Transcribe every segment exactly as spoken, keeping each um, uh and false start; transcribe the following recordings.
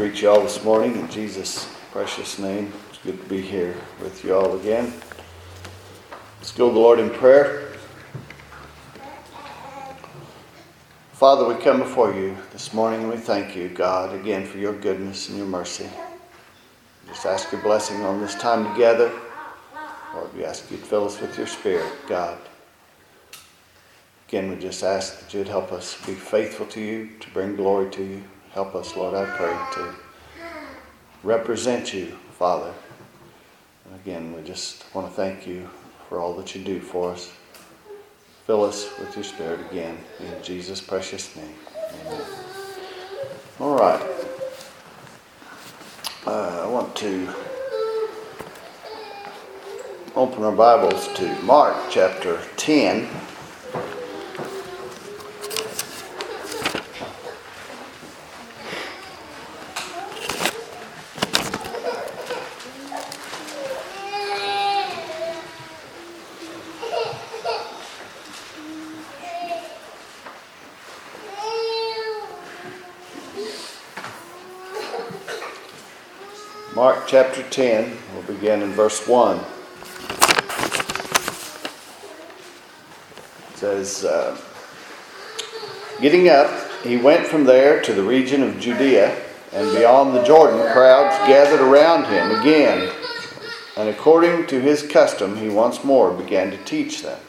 greet you all this morning in Jesus' precious name. It's good to be here with you all again. Let's go to the Lord in prayer. Father, we come before you this morning and we thank you, God, again for your goodness and your mercy. Just ask your blessing on this time together. Lord, we ask you to fill us with your Spirit, God. Again, we just ask that you'd help us be faithful to you, to bring glory to you. Help us, Lord, I pray, to represent you, Father. And again, we just want to thank you for all that you do for us. Fill us with your Spirit again. In Jesus' precious name. Amen. All right. Uh, I want to open our Bibles to Mark chapter ten. Mark chapter ten, we'll begin in verse one. It says, uh, Getting up, he went from there to the region of Judea, and beyond the Jordan, crowds gathered around him again. And according to his custom, he once more began to teach them.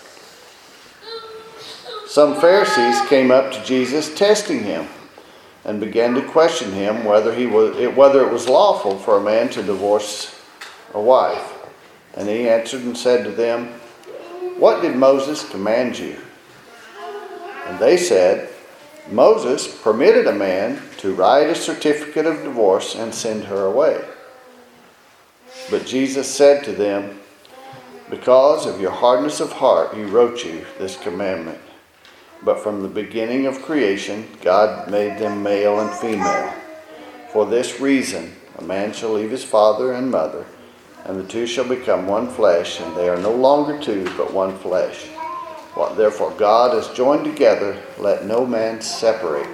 Some Pharisees came up to Jesus, testing him, and began to question him whether he was whether it was lawful for a man to divorce a wife. And he answered and said to them, What did Moses command you? And they said, Moses permitted a man to write a certificate of divorce and send her away. But Jesus said to them, Because of your hardness of heart he wrote you this commandment. But from the beginning of creation, God made them male and female. For this reason, a man shall leave his father and mother, and the two shall become one flesh, and they are no longer two, but one flesh. What therefore God has joined together, let no man separate.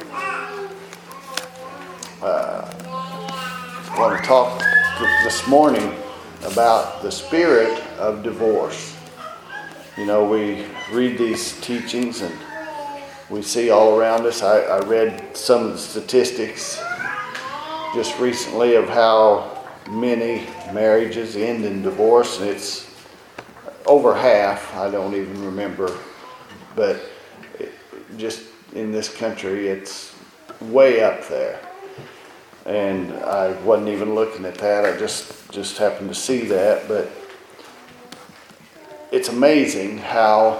Uh, I want to talk this morning about the spirit of divorce. You know, we read these teachings and we see all around us. I, I read some of the statistics just recently of how many marriages end in divorce, and it's over half. I don't even remember, but it, just in this country, it's way up there. And I wasn't even looking at that. I just just happened to see that, but it's amazing how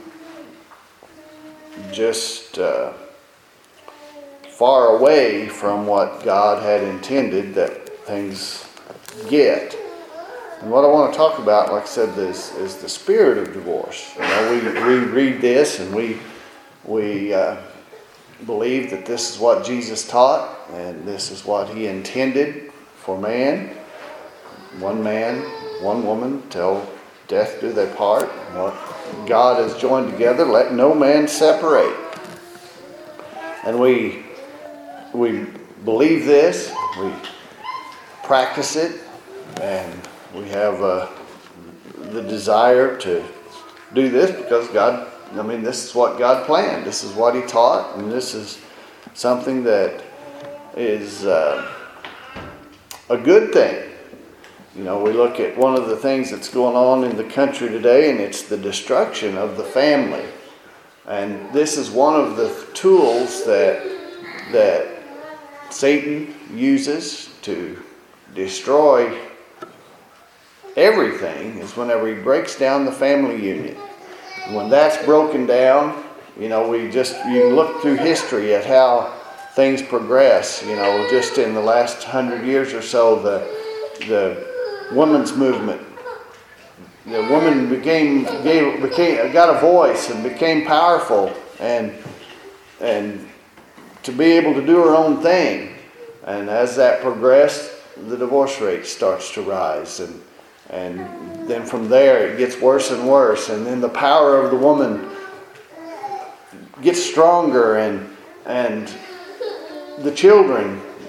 just uh, far away from what God had intended that things get. And what I want to talk about, like I said, is, is the spirit of divorce. You know, we, we read this and we we uh, believe that this is what Jesus taught and this is what he intended for man. One man, one woman, till death do they part. What God has joined together, let no man separate. And we we believe this, we practice it, and we have uh, the desire to do this because God, I mean, this is what God planned. This is what he taught, and this is something that is uh, a good thing. You know, we look at one of the things that's going on in the country today, and it's the destruction of the family. And this is one of the tools that that Satan uses to destroy everything, is whenever he breaks down the family union. And when that's broken down, you know, we just, you can look through history at how things progress. You know, just in the last hundred years or so, the the women's movement. The woman became gave, became got a voice and became powerful, and and to be able to do her own thing. And as that progressed, the divorce rate starts to rise, and and then from there it gets worse and worse. And then the power of the woman gets stronger, and and the children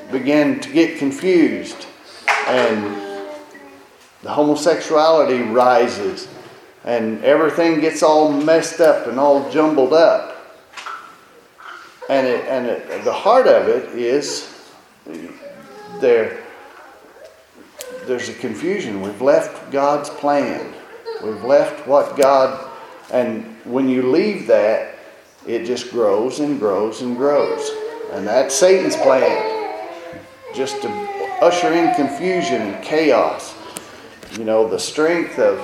begin to get confused, and the homosexuality rises, and everything gets all messed up and all jumbled up. And it, and it, the heart of it is there. There's a confusion. We've left God's plan. We've left what God, and when you leave that, it just grows and grows and grows. And that's Satan's plan, just to usher in confusion and chaos. You know, the strength of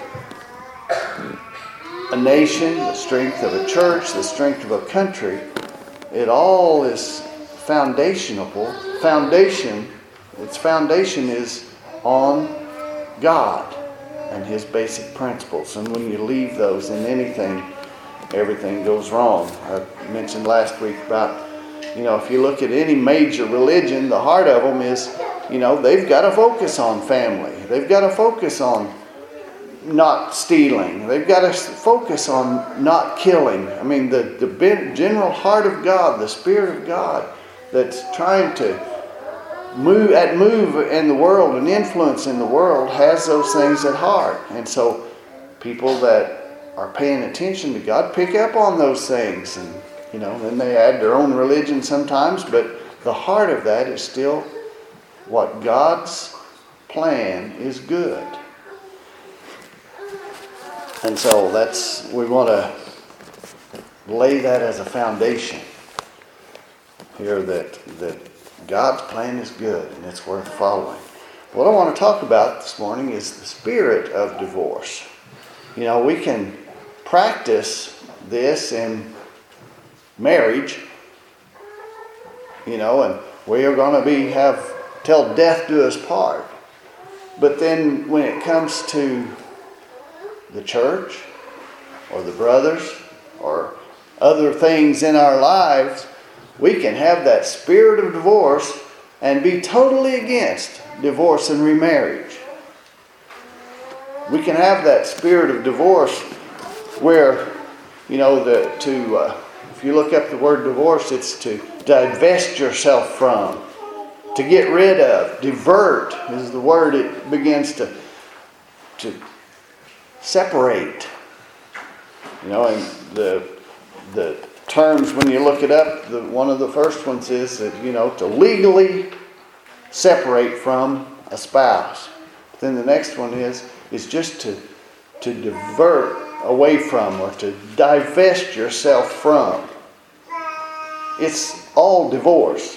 a nation, the strength of a church, the strength of a country, it all is foundational. Foundation, its foundation is on God and His basic principles. And when you leave those in anything, everything goes wrong. I mentioned last week about, you know, if you look at any major religion, the heart of them is, you know, they've got to focus on family. They've got to focus on not stealing. They've got to focus on not killing. I mean, the, the general heart of God, the Spirit of God that's trying to move at move in the world and influence in the world has those things at heart. And so people that are paying attention to God pick up on those things, and you know, then they add their own religion sometimes, but the heart of that is still what God's plan is good. And so that's, we want to lay that as a foundation here, that that God's plan is good and it's worth following. What I want to talk about this morning is the spirit of divorce. You know, we can practice this in marriage, you know, and we are going to be have till death do us part. But then when it comes to the church or the brothers or other things in our lives, we can have that spirit of divorce and be totally against divorce and remarriage. We can have that spirit of divorce where, you know, the, to uh, if you look up the word divorce, it's to divest yourself from, to get rid of. Divert is the word. It begins to to separate. You know, and the the terms, when you look it up, the, one of the first ones is that, you know, to legally separate from a spouse. Then the next one is is just to to divert away from, or to divest yourself from. It's all divorce.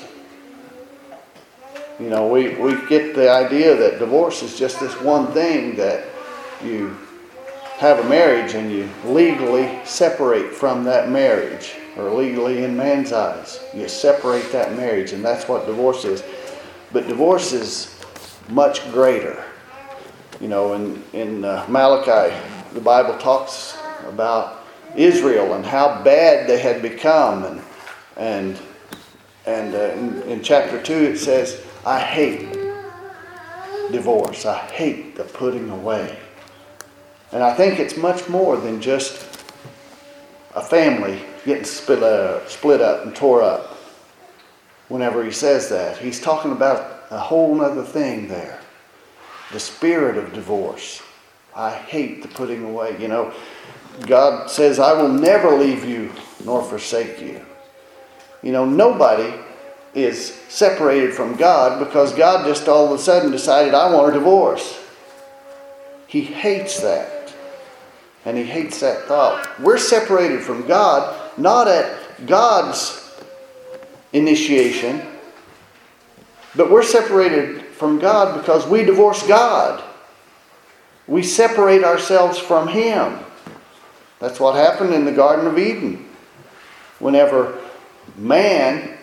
You know, we, we get the idea that divorce is just this one thing, that you have a marriage and you legally separate from that marriage, or legally in man's eyes, you separate that marriage, and that's what divorce is. But divorce is much greater. You know, in, in uh, Malachi, the Bible talks about Israel and how bad they had become, and and and uh, in, in chapter two it says, I hate divorce. I hate the putting away. And I think it's much more than just a family getting split, uh, split up and tore up. Whenever he says that, he's talking about a whole other thing there. The spirit of divorce. I hate the putting away. You know, God says, I will never leave you nor forsake you. You know, nobody is separated from God because God just all of a sudden decided, I want a divorce. He hates that. And he hates that thought. We're separated from God, not at God's initiation, but we're separated from God because we divorce God. We separate ourselves from Him. That's what happened in the Garden of Eden. Whenever man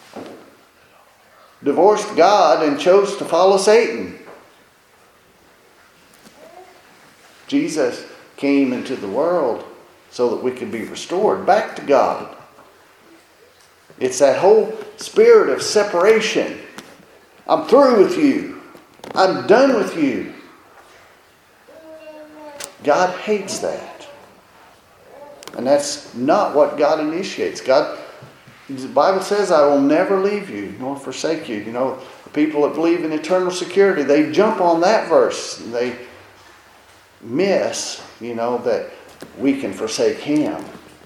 divorced God and chose to follow Satan, Jesus came into the world so that we could be restored back to God. It's that whole spirit of separation. I'm through with you. I'm done with you. God hates that. And that's not what God initiates. God The Bible says, I will never leave you nor forsake you. You know, the people that believe in eternal security, they jump on that verse. They miss, you know, that we can forsake Him.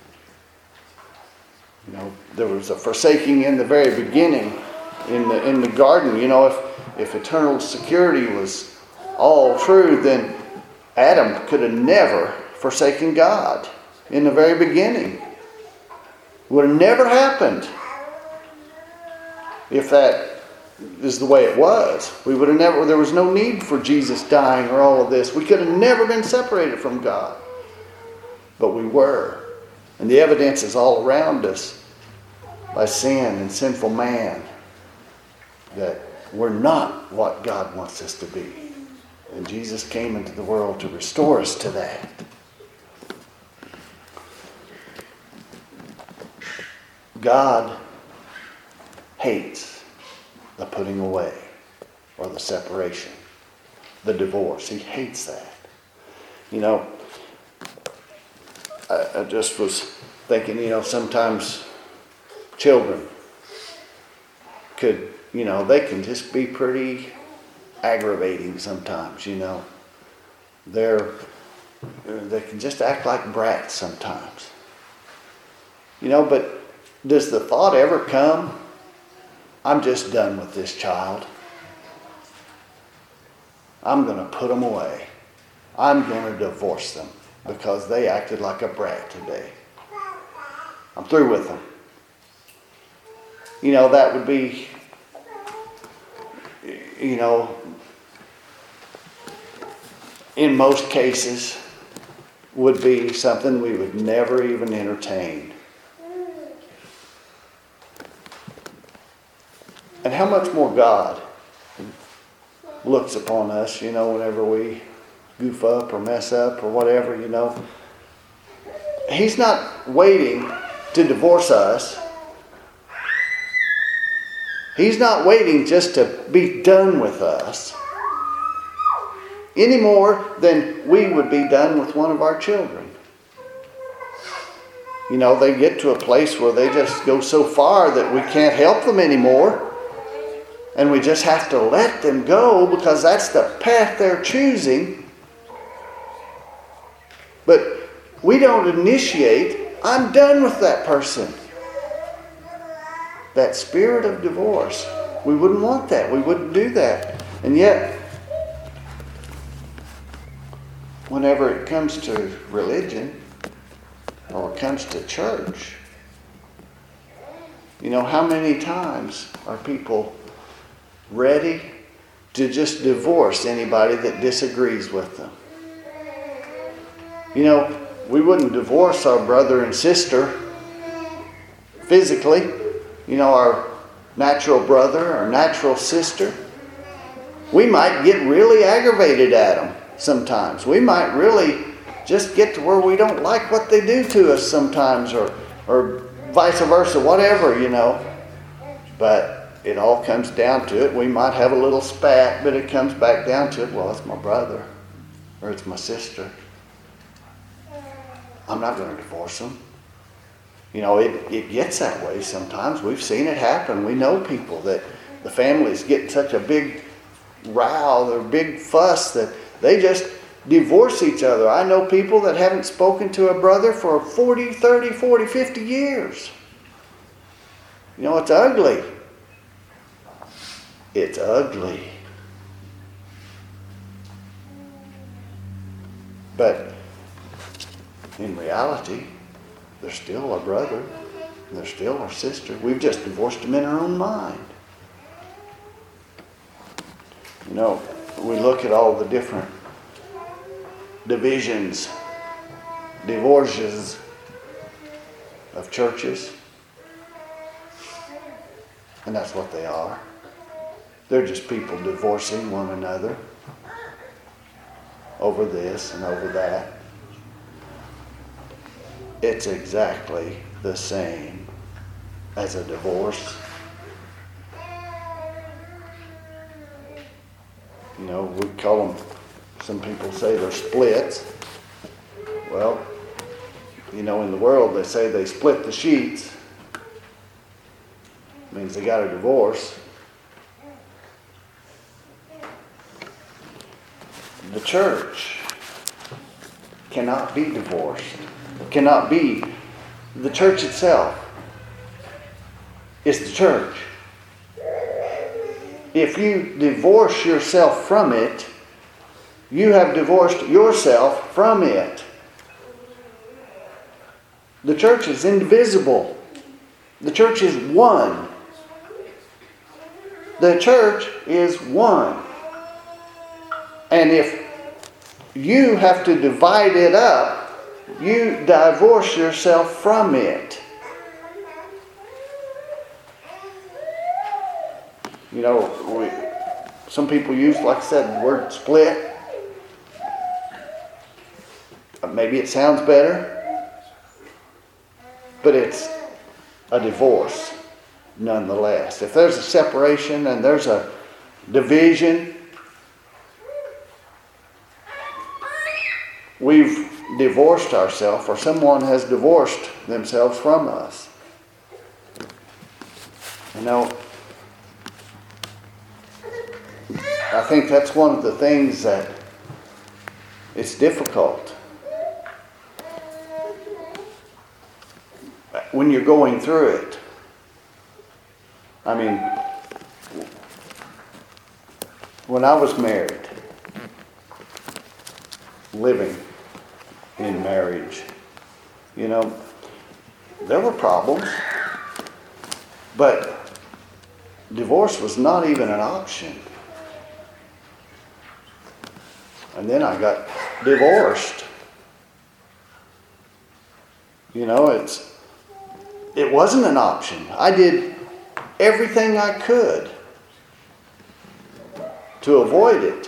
You know, there was a forsaking in the very beginning in the in the garden. You know, if, if eternal security was all true, then Adam could have never forsaken God in the very beginning. Would have never happened if that is the way it was. We would have never, there was no need for Jesus dying or all of this. We could have never been separated from God. But we were. And the evidence is all around us by sin and sinful man that we're not what God wants us to be. And Jesus came into the world to restore us to that. God hates the putting away or the separation, the divorce. He hates that. You know, I, I just was thinking, you know, sometimes children could, you know, they can just be pretty aggravating sometimes, you know. They're, they can just act like brats sometimes. You know, but does the thought ever come, I'm just done with this child. I'm going to put them away. I'm going to divorce them because they acted like a brat today. I'm through with them. You know, that would be, you know, in most cases, would be something we would never even entertain. And how much more God looks upon us, you know, whenever we goof up or mess up or whatever, you know. He's not waiting to divorce us. He's not waiting just to be done with us any more than we would be done with one of our children. You know, they get to a place where they just go so far that we can't help them anymore. And we just have to let them go because that's the path they're choosing. But we don't initiate, I'm done with that person. That spirit of divorce, we wouldn't want that. We wouldn't do that. And yet, whenever it comes to religion or it comes to church, you know, how many times are people ready to just divorce anybody that disagrees with them? You know, we wouldn't divorce our brother and sister physically, you know, our natural brother or natural sister. We might get really aggravated at them sometimes. We might really just get to where we don't like what they do to us sometimes, or, or vice versa, whatever, you know. But it all comes down to it. We might have a little spat, but it comes back down to it. Well, it's my brother or it's my sister. I'm not going to divorce them. You know, it, it gets that way sometimes. We've seen it happen. We know people that the families get such a big row or big fuss that they just divorce each other. I know people that haven't spoken to a brother for forty, thirty, forty, fifty years. You know, it's ugly. It's ugly. But in reality, they're still our brother. And they're still our sister. We've just divorced them in our own mind. You know, we look at all the different divisions, divorces of churches. And that's what they are. They're just people divorcing one another over this and over that. It's exactly the same as a divorce. You know, we call them, some people say they're splits. Well, you know, in the world they say they split the sheets. means they got a divorce. The church cannot be divorced. Cannot be. The church itself is the church. If you divorce yourself from it, you have divorced yourself from it. The church is indivisible. The church is one. The church is one. And if you have to divide it up, you divorce yourself from it. You know, we, some people use, like I said, the word split. Maybe it sounds better, but it's a divorce nonetheless. If there's a separation and there's a division, we've divorced ourselves, or someone has divorced themselves from us. You know, I think that's one of the things that it's difficult when you're going through it. I mean, when I was married, living in marriage, you know, there were problems, but divorce was not even an option. And then I got divorced. You know, it's it wasn't an option. I did everything I could to avoid it,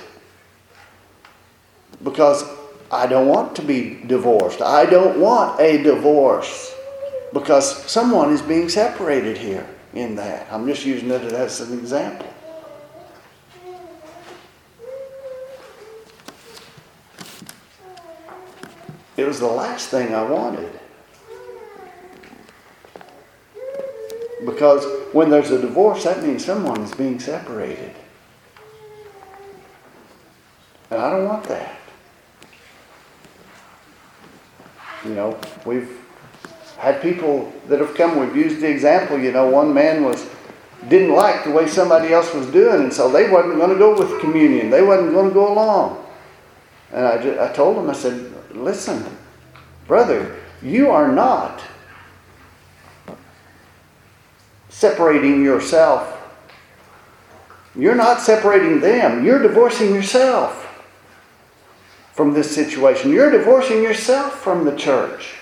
because I don't want to be divorced. I don't want a divorce, because someone is being separated here in that. I'm just using it as an example. It was the last thing I wanted. Because when there's a divorce, that means someone is being separated. And I don't want that. You know, we've had people that have come, we've used the example, you know, one man was didn't like the way somebody else was doing, and so they wasn't going to go with communion. They wasn't going to go along. And I, just, I told him, I said, listen, brother, you are not separating yourself. You're not separating them. You're divorcing yourself from this situation. You're divorcing yourself from the church.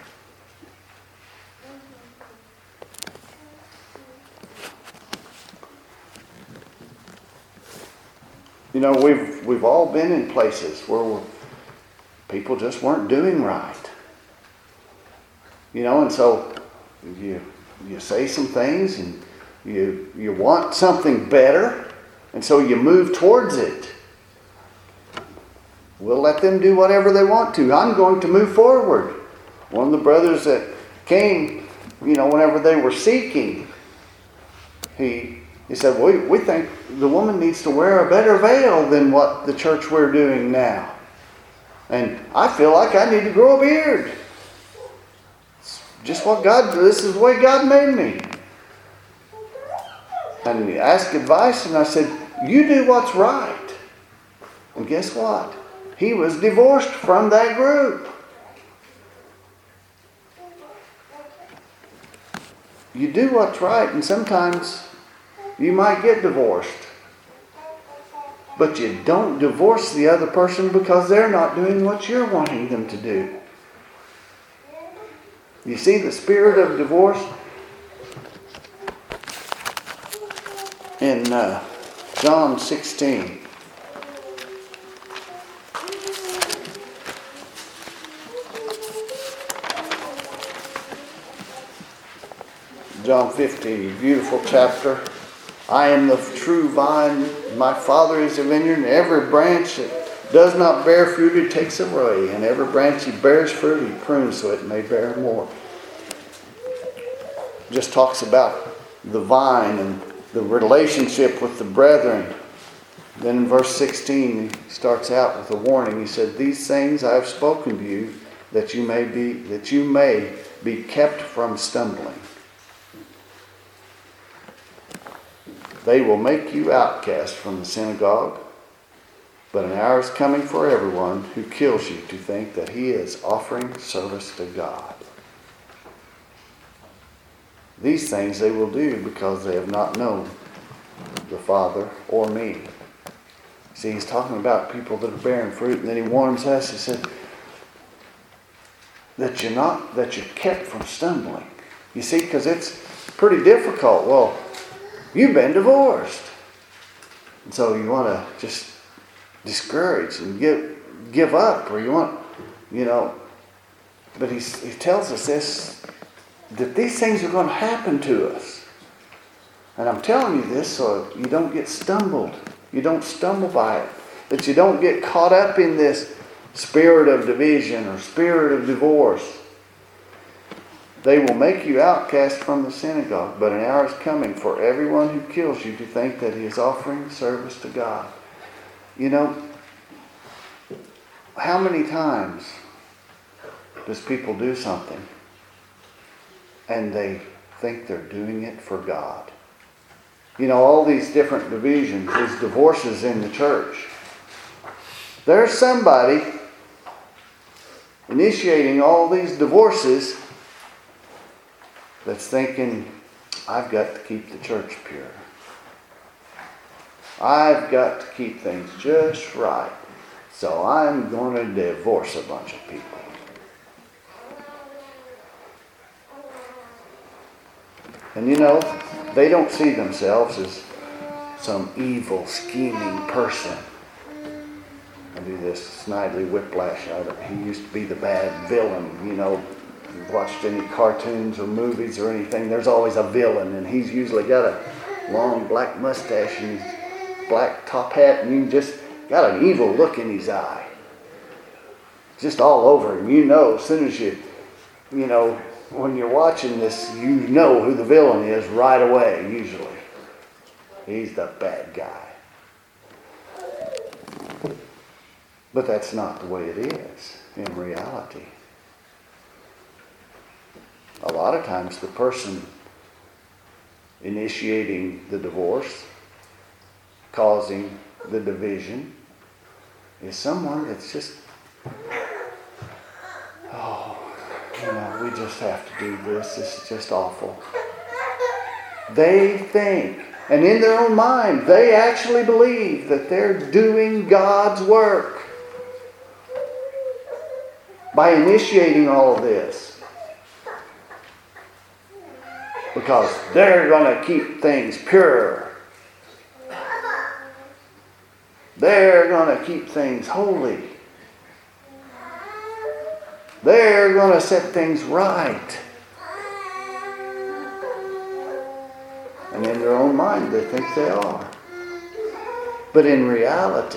You know, we've we've all been in places where we're, people just weren't doing right. You know, and so you you say some things and you you want something better, and so you move towards it. We'll let them do whatever they want to. I'm going to move forward. One of the brothers that came, you know, whenever they were seeking, he he said, we, we think the woman needs to wear a better veil than what the church we're doing now. And I feel like I need to grow a beard. It's just what God, this is the way God made me. And he asked advice, and I said, you do what's right. And guess what? He was divorced from that group. You do what's right, and sometimes you might get divorced. But you don't divorce the other person because they're not doing what you're wanting them to do. You see the spirit of divorce in uh, John sixteen. John fifteen, beautiful chapter. I am the true vine, my Father is the vineyard, and every branch that does not bear fruit he takes away, and every branch he bears fruit he prunes so it may bear more. Just talks about the vine and the relationship with the brethren. Then in verse sixteen, he starts out with a warning. He said, "These things I have spoken to you, that you may be that you may be kept from stumbling. They will make you outcast from the synagogue, but an hour is coming for everyone who kills you to think that he is offering service to God. These things they will do because they have not known the Father or me." See, he's talking about people that are bearing fruit, and then he warns us. He said that you're not, that you're kept from stumbling. You see, because it's pretty difficult. Well, you've been divorced, and so you want to just discourage and give give up, or you want, you know. But he he tells us this, that these things are going to happen to us, and I'm telling you this so you don't get stumbled. You don't stumble by it. That you don't get caught up in this spirit of division or spirit of divorce. They will make you outcast from the synagogue, but an hour is coming for everyone who kills you to think that he is offering service to God. You know, how many times does people do something and they think they're doing it for God? You know, all these different divisions, these divorces in the church. There's somebody initiating all these divorces that's thinking, I've got to keep the church pure. I've got to keep things just right. So I'm going to divorce a bunch of people. And you know, they don't see themselves as some evil, scheming person. I do this Snidely Whiplash. He used to be the bad villain. You know, if you've watched any cartoons or movies or anything, there's always a villain, and he's usually got a long black mustache and black top hat, and you just got an evil look in his eye. Just all over him. You know, as soon as you, you know, when you're watching this, you know who the villain is right away, usually. He's the bad guy. But that's not the way it is in reality. A lot of times the person initiating the divorce, causing the division, is someone that's just, oh, you know, we just have to do this. This is just awful. They think, and in their own mind, they actually believe that they're doing God's work by initiating all of this. Because they're going to keep things pure. They're going to keep things holy. They're going to set things right. And in their own mind, they think they are. But in reality,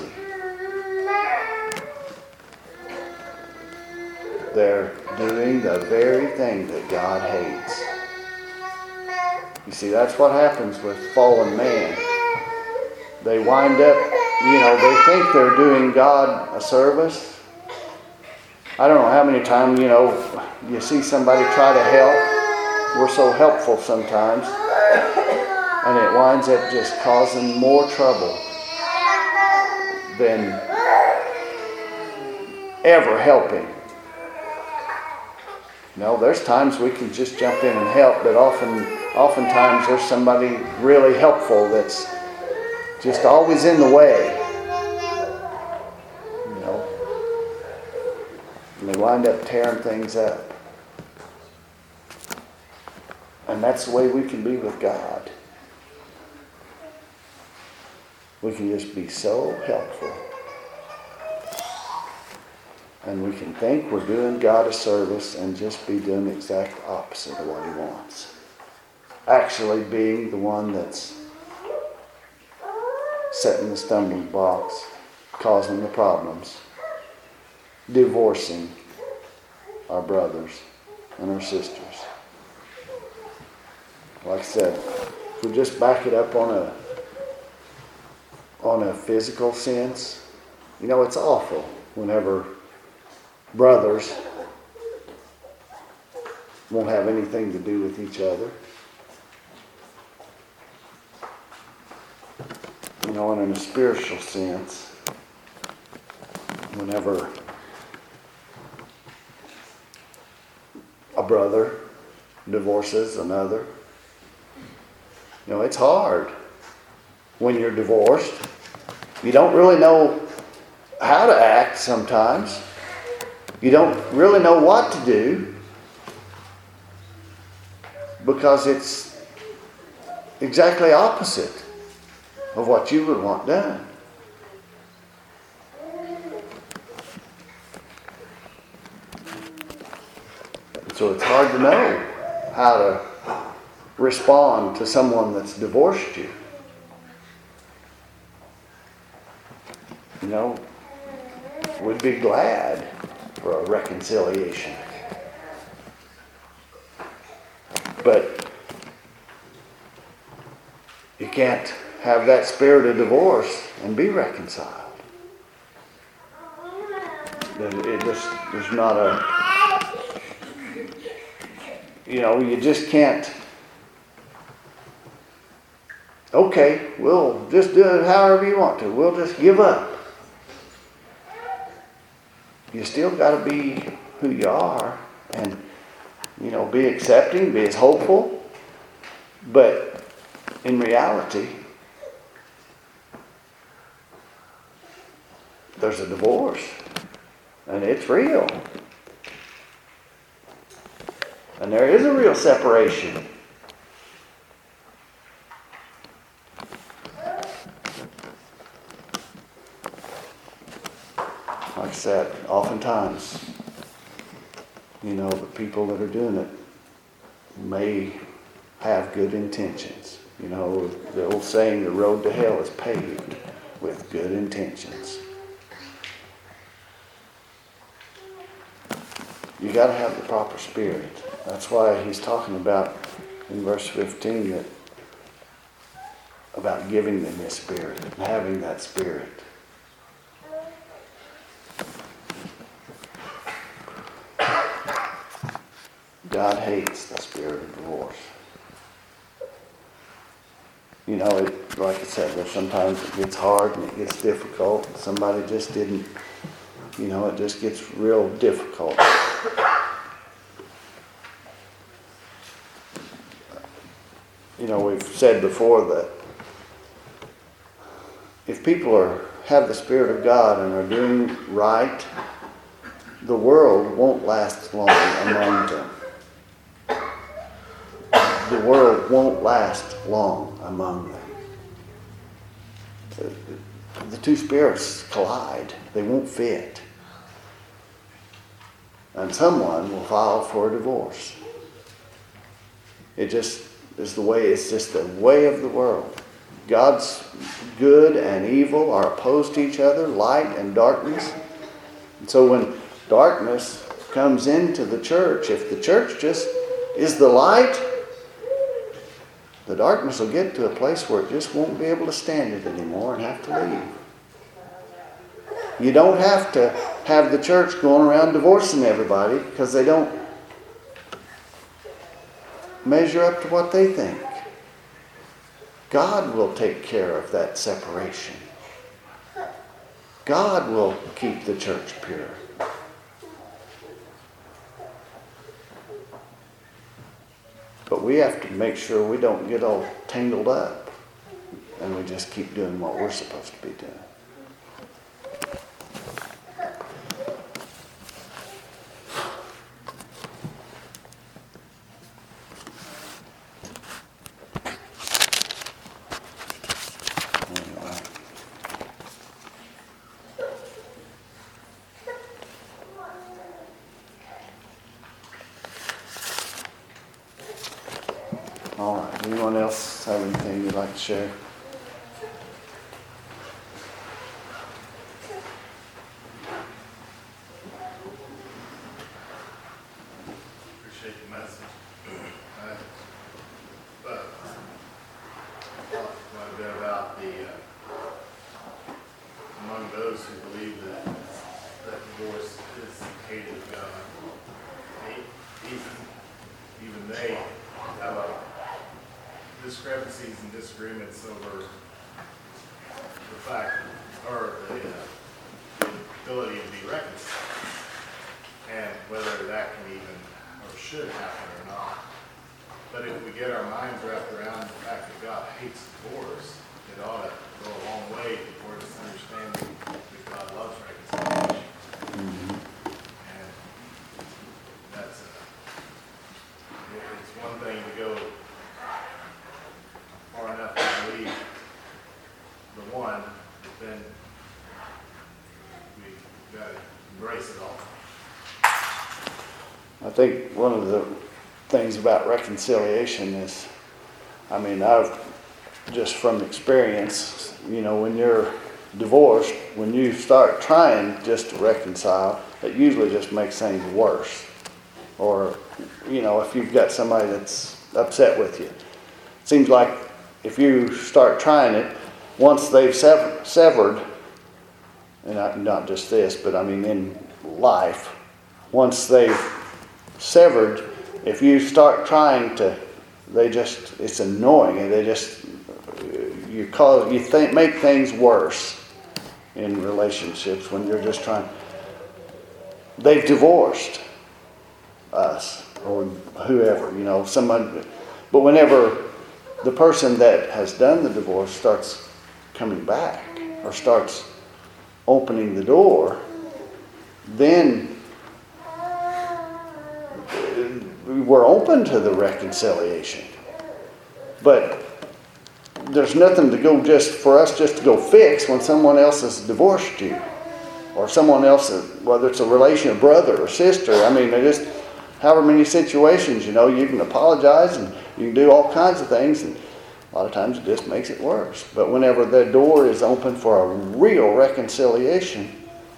they're doing the very thing that God hates. You see, that's what happens with fallen man. They wind up, you know, they think they're doing God a service. I don't know how many times, you know, you see somebody try to help. We're so helpful sometimes. And it winds up just causing more trouble than ever helping. No, there's times we can just jump in and help, but often, oftentimes there's somebody really helpful that's just always in the way. You know, and they wind up tearing things up. And that's the way we can be with God. We can just be so helpful. And we can think we're doing God a service and just be doing the exact opposite of what He wants. Actually being the one that's setting the stumbling blocks, causing the problems, divorcing our brothers and our sisters. Like I said, if we just back it up on a on a physical sense, you know, it's awful whenever brothers won't have anything to do with each other. You know, and in a spiritual sense, whenever a brother divorces another, you know, it's hard when you're divorced. You don't really know how to act sometimes. You don't really know what to do because it's exactly opposite of what you would want done. So it's hard to know how to respond to someone that's divorced you. You know, we'd be glad for a reconciliation. But you can't have that spirit of divorce and be reconciled. It just, there's not a, you know, you just can't, okay, we'll just do it however you want to. We'll just give up. You still got to be who you are and, you know, be accepting, be as hopeful. But in reality, there's a divorce and it's real. And there is a real separation. Like I said, oftentimes, you know, the people that are doing it may have good intentions. You know, the old saying, the road to hell is paved with good intentions. You got to have the proper spirit. That's why he's talking about in verse fifteen that about giving them his spirit and having that spirit. God hates the spirit of divorce. You know, it, like I said, there's sometimes it gets hard and it gets difficult. Somebody just didn't, you know, it just gets real difficult. You know, we've said before that if people are have the Spirit of God and are doing right, the world won't last long among them. The world won't last long among them. The, the two spirits collide. They won't fit. And someone will file for a divorce. It just is the way, it's just the way of the world. God's good and evil are opposed to each other, light and darkness. And so when darkness comes into the church, if the church just is the light, the darkness will get to a place where it just won't be able to stand it anymore and have to leave. You don't have to have the church going around divorcing everybody because they don't measure up to what they think. God will take care of that separation. God will keep the church pure. But we have to make sure we don't get all tangled up and we just keep doing what we're supposed to be doing. Anyway. All right. Anyone else have anything you'd like to share? Appreciate the message. Uh, but those who believe that, that divorce is hated of God. Even, even they have a discrepancies and disagreements over the fact, or the, uh, the ability to be reconciled, and whether that can even, or should happen or not. But if we get our minds wrapped around the fact that God hates divorce, it ought to go a long way toward us understanding that God loves reconciliation. Mm-hmm. And that's a, it's one thing to go far enough to believe the one, but then we've got to embrace it all. I think one of the things about reconciliation is, I mean, I've just from experience, you know, when you're divorced, when you start trying just to reconcile, it usually just makes things worse. Or, you know, if you've got somebody that's upset with you, it seems like if you start trying it, once they've sever- severed, and not, not just this, but I mean in life, once they've severed, if you start trying to, they just, it's annoying, and they just, you cause, you think, make things worse in relationships when you're just trying. They've divorced us or whoever, you know, someone, but whenever the person that has done the divorce starts coming back or starts opening the door, then we're open to the reconciliation. But there's nothing to go just for us just to go fix when someone else has divorced you, or someone else, whether it's a relation, a brother or sister. I mean, they just, however many situations, you know, you can apologize and you can do all kinds of things, and a lot of times it just makes it worse. But whenever the door is open for a real reconciliation,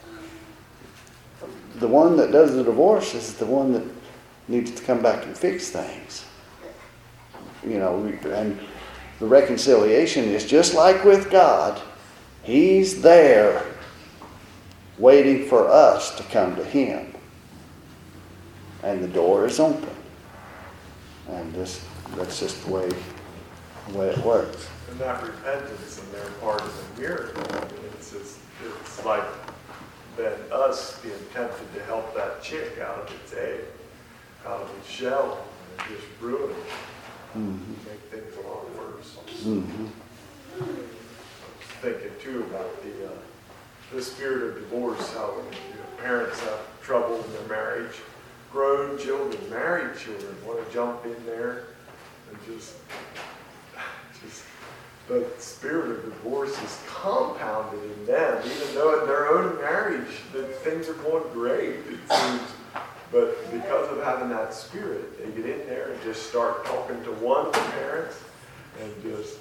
the one that does the divorce is the one that needs to come back and fix things. You know, and the reconciliation is just like with God. He's there waiting for us to come to Him. And the door is open. And this, that's just the way, the way it works. And that repentance on their part is a miracle. I mean, it's, just, it's like then us being tempted to help that chick out of its egg, out of its shell, and just ruin it. Mm-hmm. Make things a lot worse. Mm-hmm. I was thinking too about the uh, the spirit of divorce, how you know, parents have trouble in their marriage, grown children, married children want to jump in there and just, just the spirit of divorce is compounded in them, even though in their own marriage that things are going great, it seems. But because of having that spirit, they get in there and just start talking to one of the parents and just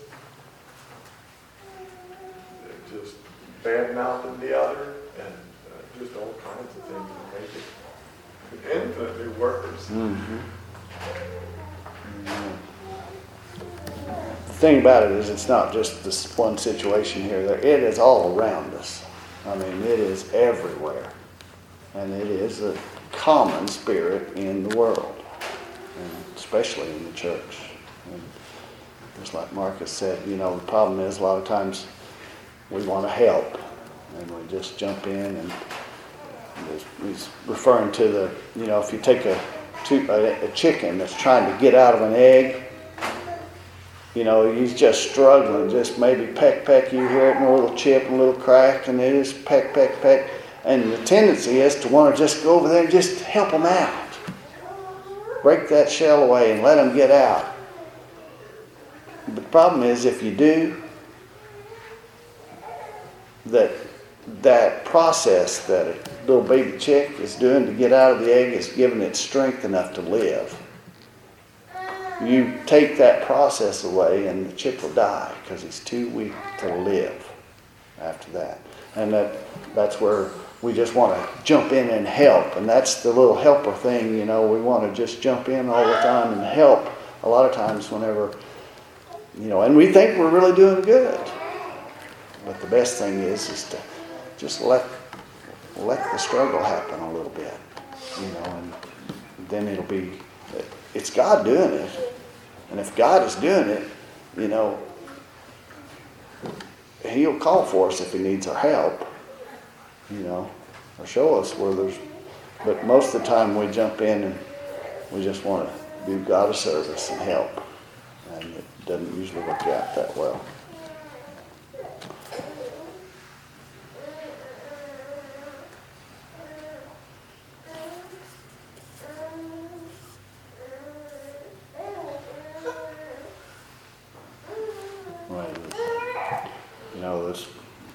just bad-mouthing the other and uh, just all kinds of things that make it infinitely worse. Mm-hmm. The thing about it is it's not just this one situation here. It is all around us. I mean, it is everywhere. And it is a common spirit in the world, and especially in the church. And just like Marcus said, you know, the problem is a lot of times we want to help, and we just jump in, and he's referring to the, you know, if you take a, a chicken that's trying to get out of an egg, you know, he's just struggling, just maybe peck, peck, you hear it in a little chip and a little crack, and it is peck, peck, peck. And the tendency is to want to just go over there and just help them out. Break that shell away and let them get out. But the problem is if you do, that that process that a little baby chick is doing to get out of the egg is giving it strength enough to live. You take that process away and the chick will die because he's too weak to live after that. And that that's where we just want to jump in and help. And that's the little helper thing, you know. We want to just jump in all the time and help a lot of times whenever, you know, and we think we're really doing good. But the best thing is, is to just let, let the struggle happen a little bit, you know, and then it'll be, it's God doing it. And if God is doing it, you know, He'll call for us if He needs our help, you know, or show us where there's, but most of the time we jump in and we just want to do God a service and help. And it doesn't usually work out that well. Well, you know, this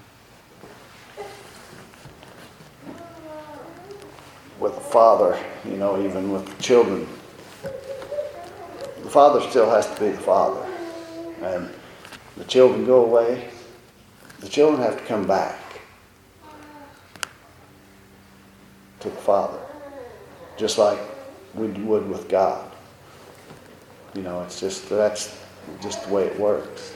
with the father, you know, even with the children, the father still has to be the father. And the children go away, the children have to come back to the father, just like we would with God. You know, it's just, that's just the way it works.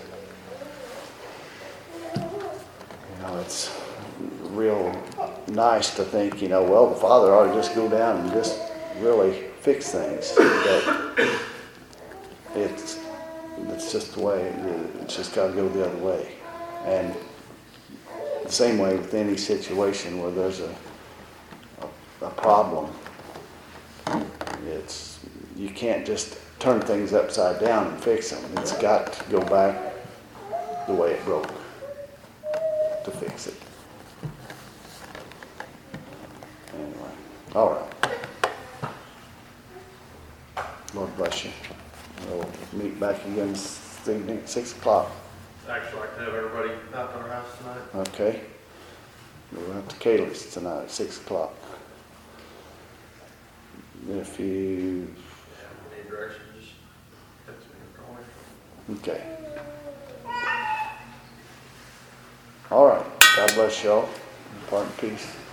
You know, it's real nice to think, you know, well, the father ought to just go down and just really fix things. But it's, it's just the way, it's just got to go the other way. And the same way with any situation where there's a, a, a problem, it's, you can't just turn things upside down and fix them. It's got to go back the way it broke to fix it. Anyway, all right. Lord bless you. We'll meet back again this evening at six o'clock. Actually, I can have everybody out to our house tonight. Okay. We'll have to Kayla's tonight at six o'clock. If you, Yeah, any direction, just text me or call me. okay. All right. God bless y'all. Depart in peace.